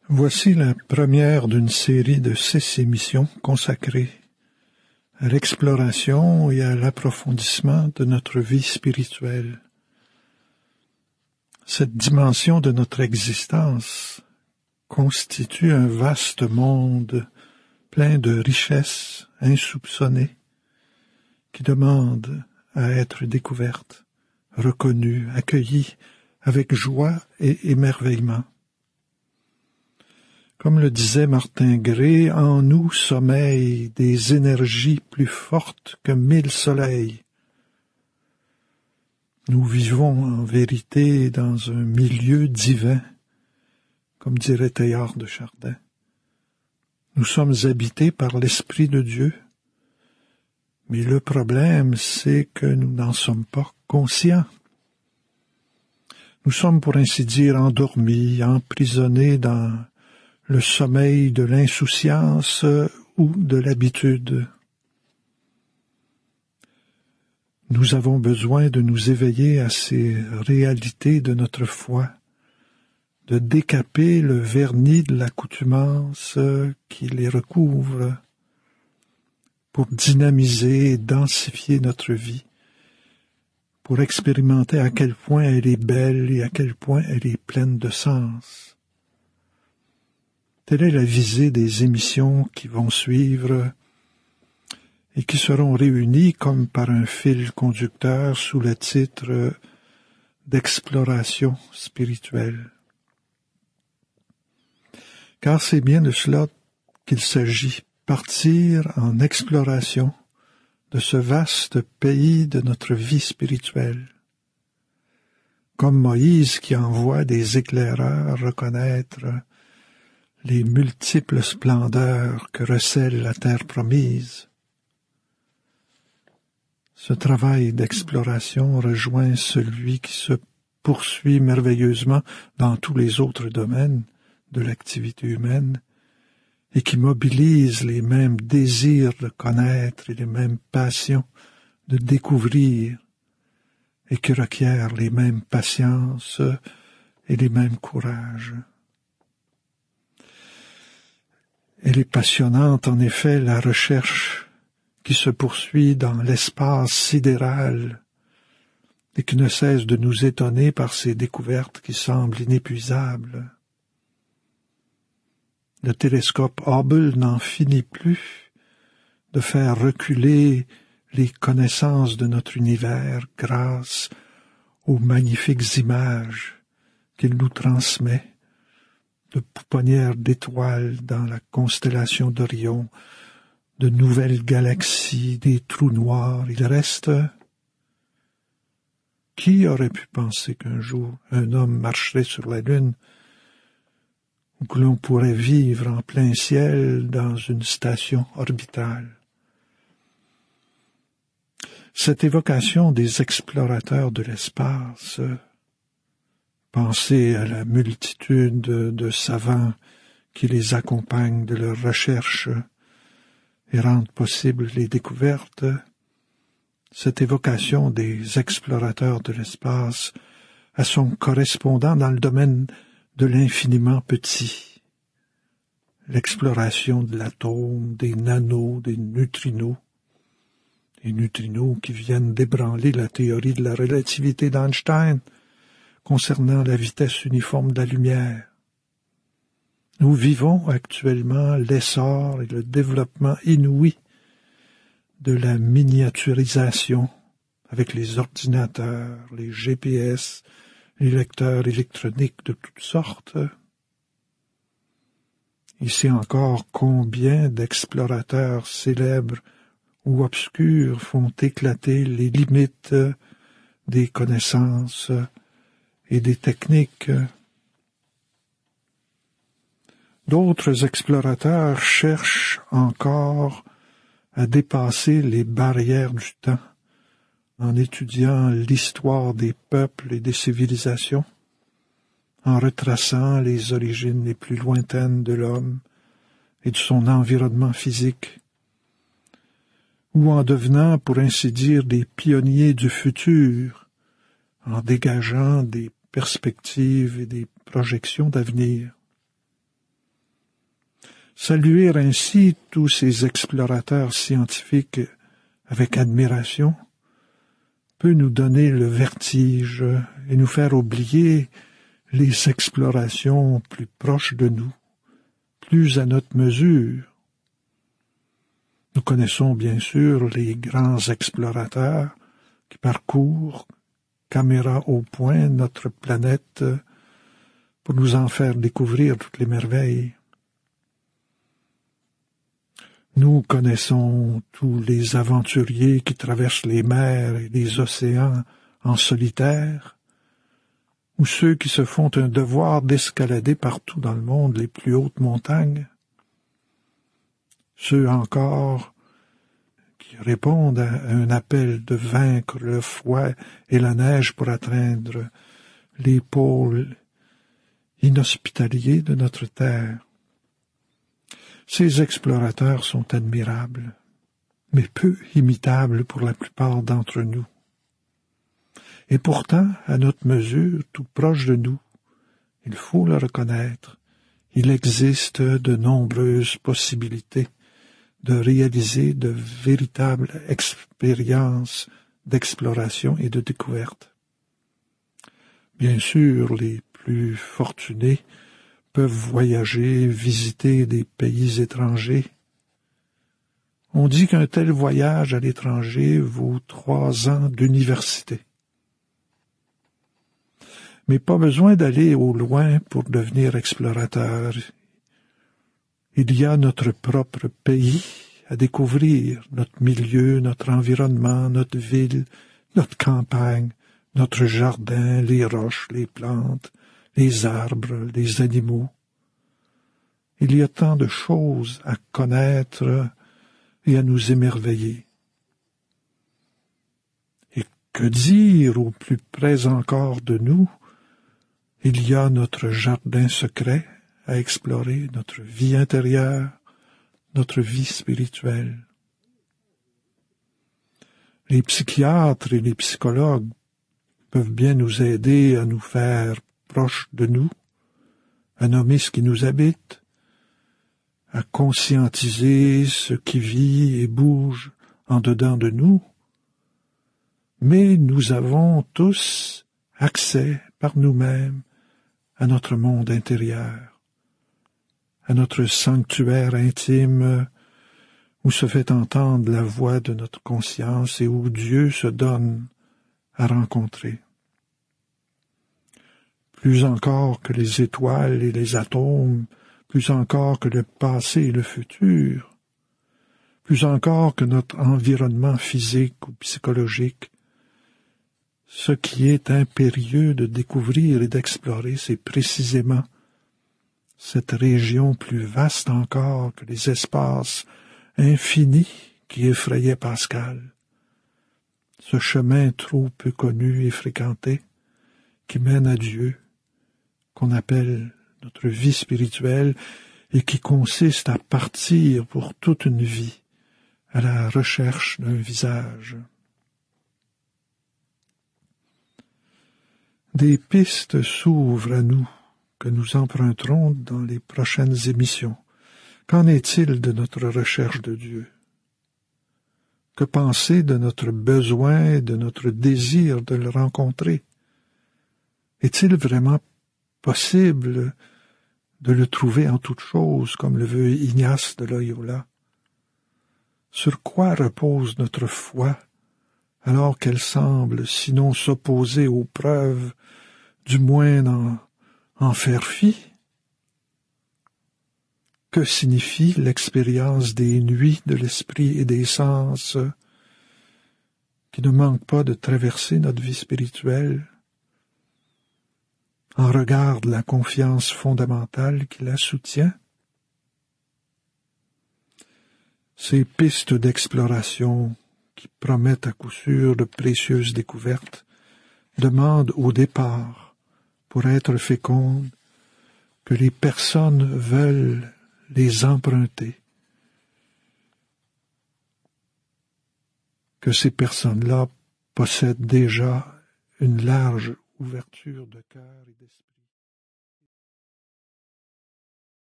Voici la première d'une série de 6 émissions consacrées à l'exploration et à l'approfondissement de notre vie spirituelle. Cette dimension de notre existence constitue un vaste monde plein de richesses insoupçonnées qui demande à être découverte, reconnue, accueillie avec joie et émerveillement. Comme le disait Martin Gray, en nous sommeillent des énergies plus fortes que 1000 soleils. Nous vivons en vérité dans un milieu divin, comme dirait Teilhard de Chardin. Nous sommes habités par l'Esprit de Dieu, mais le problème, c'est que nous n'en sommes pas conscients. Nous sommes, pour ainsi dire, endormis, emprisonnés dans le sommeil de l'insouciance ou de l'habitude. Nous avons besoin de nous éveiller à ces réalités de notre foi, de décaper le vernis de l'accoutumance qui les recouvre pour dynamiser et densifier notre vie, pour expérimenter à quel point elle est belle et à quel point elle est pleine de sens. Telle est la visée des émissions qui vont suivre et qui seront réunies comme par un fil conducteur sous le titre d'exploration spirituelle. Car c'est bien de cela qu'il s'agit, partir en exploration de ce vaste pays de notre vie spirituelle. Comme Moïse qui envoie des éclaireurs reconnaître les multiples splendeurs que recèle la terre promise. Ce travail d'exploration rejoint celui qui se poursuit merveilleusement dans tous les autres domaines de l'activité humaine et qui mobilise les mêmes désirs de connaître et les mêmes passions de découvrir et qui requiert les mêmes patiences et les mêmes courages. Elle est passionnante, en effet, la recherche qui se poursuit dans l'espace sidéral et qui ne cesse de nous étonner par ces découvertes qui semblent inépuisables. Le télescope Hubble n'en finit plus de faire reculer les connaissances de notre univers grâce aux magnifiques images qu'il nous transmet, de pouponnières d'étoiles dans la constellation d'Orion, de nouvelles galaxies, des trous noirs. Il reste... Qui aurait pu penser qu'un jour un homme marcherait sur la Lune ou que l'on pourrait vivre en plein ciel dans une station orbitale? Cette évocation des explorateurs de l'espace... Pensez à la multitude de savants qui les accompagnent de leurs recherches et rendent possibles les découvertes. Cette évocation des explorateurs de l'espace a son correspondant dans le domaine de l'infiniment petit. L'exploration de l'atome, des nanos, des neutrinos qui viennent d'ébranler la théorie de la relativité d'Einstein concernant la vitesse uniforme de la lumière. Nous vivons actuellement l'essor et le développement inouï de la miniaturisation avec les ordinateurs, les GPS, les lecteurs électroniques de toutes sortes. Ici encore, combien d'explorateurs célèbres ou obscurs font éclater les limites des connaissances et des techniques. D'autres explorateurs cherchent encore à dépasser les barrières du temps en étudiant l'histoire des peuples et des civilisations, en retraçant les origines les plus lointaines de l'homme et de son environnement physique, ou en devenant, pour ainsi dire, des pionniers du futur, en dégageant des perspectives et des projections d'avenir. Saluer ainsi tous ces explorateurs scientifiques avec admiration peut nous donner le vertige et nous faire oublier les explorations plus proches de nous, plus à notre mesure. Nous connaissons bien sûr les grands explorateurs qui parcourent, caméra au point, notre planète pour nous en faire découvrir toutes les merveilles. Nous connaissons tous les aventuriers qui traversent les mers et les océans en solitaire, ou ceux qui se font un devoir d'escalader partout dans le monde les plus hautes montagnes, ceux encore qui répondent à un appel de vaincre le froid et la neige pour atteindre les pôles inhospitaliers de notre terre. Ces explorateurs sont admirables, mais peu imitables pour la plupart d'entre nous. Et pourtant, à notre mesure, tout proche de nous, il faut le reconnaître, il existe de nombreuses possibilités de réaliser de véritables expériences d'exploration et de découverte. Bien sûr, les plus fortunés peuvent voyager, visiter des pays étrangers. On dit qu'un tel voyage à l'étranger vaut 3 ans d'université. Mais pas besoin d'aller au loin pour devenir explorateur. Il y a notre propre pays à découvrir, notre milieu, notre environnement, notre ville, notre campagne, notre jardin, les roches, les plantes, les arbres, les animaux. Il y a tant de choses à connaître et à nous émerveiller. Et que dire au plus près encore de nous? Il y a notre jardin secret à explorer, notre vie intérieure, notre vie spirituelle. Les psychiatres et les psychologues peuvent bien nous aider à nous faire proches de nous, à nommer ce qui nous habite, à conscientiser ce qui vit et bouge en dedans de nous, mais nous avons tous accès par nous-mêmes à notre monde intérieur, à notre sanctuaire intime où se fait entendre la voix de notre conscience et où Dieu se donne à rencontrer. Plus encore que les étoiles et les atomes, plus encore que le passé et le futur, plus encore que notre environnement physique ou psychologique, ce qui est impérieux de découvrir et d'explorer, c'est précisément cette région plus vaste encore que les espaces infinis qui effrayaient Pascal, ce chemin trop peu connu et fréquenté qui mène à Dieu, qu'on appelle notre vie spirituelle et qui consiste à partir pour toute une vie à la recherche d'un visage. Des pistes s'ouvrent à nous que nous emprunterons dans les prochaines émissions. Qu'en est-il de notre recherche de Dieu? Que penser de notre besoin, de notre désir de le rencontrer? Est-il vraiment possible de le trouver en toutes choses, comme le veut Ignace de Loyola? Sur quoi repose notre foi, alors qu'elle semble, sinon s'opposer aux preuves, du moins en faire fi? Que signifie l'expérience des nuits de l'esprit et des sens qui ne manquent pas de traverser notre vie spirituelle en regard de la confiance fondamentale qui la soutient? Ces pistes d'exploration qui promettent à coup sûr de précieuses découvertes demandent au départ, pour être fécondes, que les personnes veulent les emprunter, que ces personnes-là possèdent déjà une large ouverture de cœur et d'esprit.